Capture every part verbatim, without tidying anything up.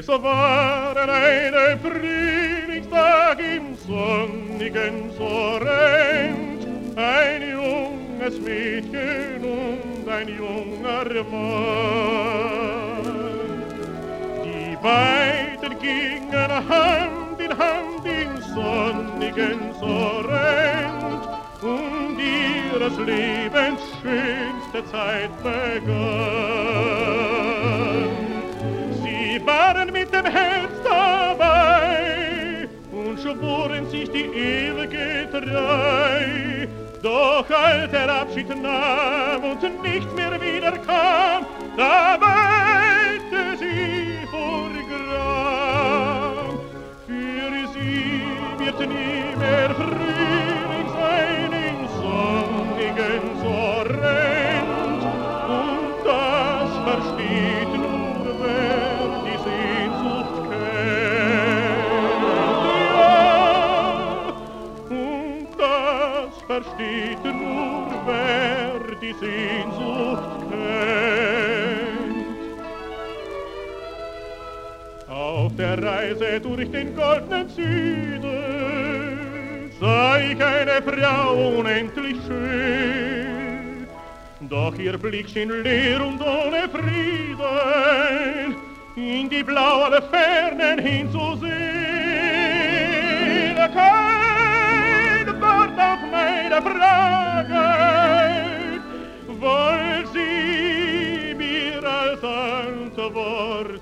war an einem Frühlingstag im sonnigen Sorrent ein junges Mädchen und ein junger Mann. Die beiden gingen Hand in Hand im sonnigen Sorrent und ihres Lebens schönste Zeit begann. Sie waren mit dem Herz dabei und schworen sich die ewige Treu. Doch als der Abschied nahm und nicht mehr wiederkam, da weinte sie vor Gram. Für sie wird nie mehr Frühling sein im sonnigen Sorrent, und das versteht nur, wer die Sehnsucht kennt. Ja, und das versteht nur, wer die Sehnsucht kennt. Auf der Reise durch den goldenen Süden sah ich eine Frau unendlich schön, doch ihr Blick schien leer und ohne Frieden in die blaue Fernen hinzusehen. Kein Wort auf meine Frage wollte sie mir als Antwort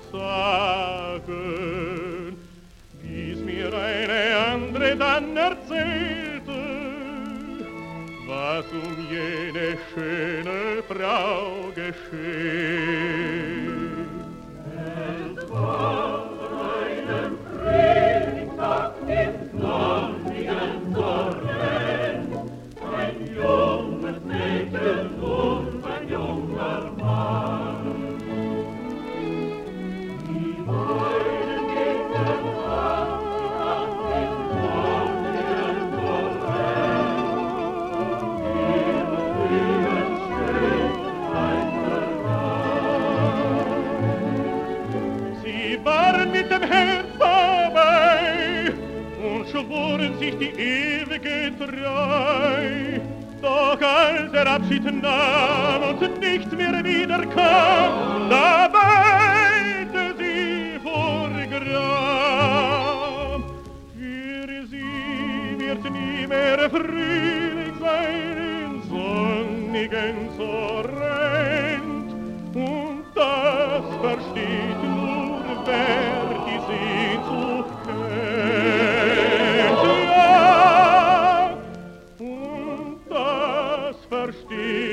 sagen, wie's mir eine andere dann erzählte, was um jene schöne Frau geschehen. Es war einen Frühlingstag im sonnigen Sorrent, ein junges Mädchen und ein junger Mann. Die beiden gingen Hand in Hand im sonnigen Sorrent, sie waren mit dem Herz dabei und schworen sich die ewige Treu. Doch als der Abschied nahm und nicht mehr wiederkam, da weinte sie vor Gram. Für sie wird nie mehr Frühling sein im sonnigen Sorrent, und das versteht nur, wer die Sehnsucht kennt. Ja, und das versteht